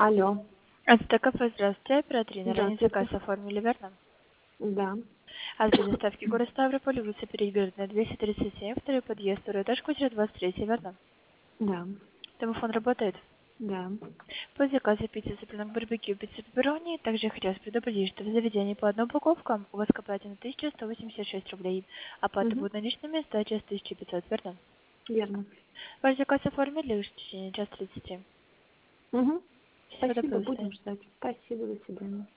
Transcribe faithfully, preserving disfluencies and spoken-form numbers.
Алло. Это кафе, здравствуйте, оператор на ранний заказ Здравствуйте. оформили, верно? Да. Адрес доставки город Ставрополь, улица Перегородная, двести тридцать семь, второй подъезд, второй этаж, квартира двадцать три, верно? Да. Телефон работает. Да. По заказу пиццы цыпленок барбекю, пицца пепперони. Также я хотелось предупредить, что в заведении по одной упаковкам у вас к оплате на тысяча сто восемьдесят шесть рублей. Оплата Угу. будет наличными, сдача тысяча пятьсот, верно? Верно. Ваш заказ оформили в течение час тридцати. Угу. Всего Спасибо, доброго, до будем свидания. ждать. Спасибо, до свидания.